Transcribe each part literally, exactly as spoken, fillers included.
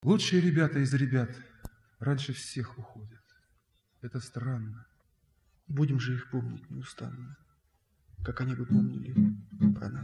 Лучшие ребята из ребят раньше всех уходят. Это странно. Будем же их помнить неустанно, как они бы помнили про нас.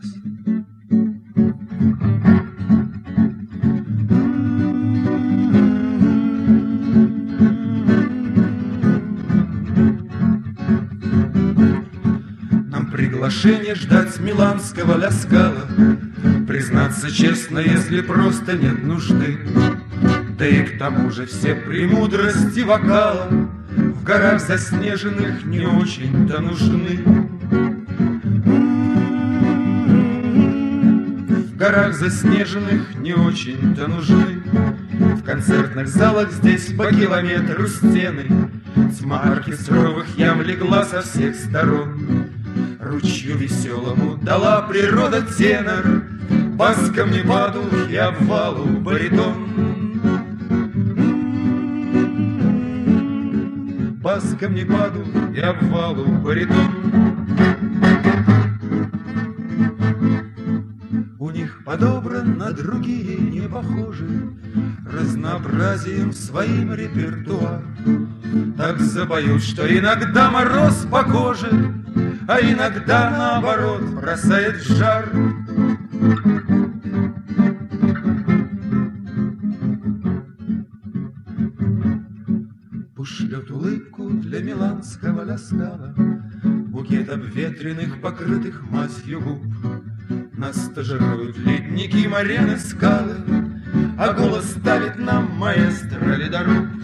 Нам приглашение ждать с миланского Ля Скала. Признаться честно, если просто нет нужды. Да и к тому же все премудрости вокала в горах заснеженных не очень-то нужны. В горах заснеженных не очень-то нужны. В концертных залах здесь по километру стены. Тьма оркестровых ям легла со всех сторон. Ручью веселому дала природа тенор, бас камнепаду и обвалу баритон. Бас камнепаду и обвалу баритон. У них подобрано, другие не похожи разнообразием своим репертуар. Так запоют, что иногда мороз по коже, а иногда, наоборот, бросает в жар. Ушлет улыбку для миланского Ля Скала букет обветренных, покрытых мазью губ. Нас стажируют ледники, морены, скалы, а голос ставит нам маэстро ледоруб.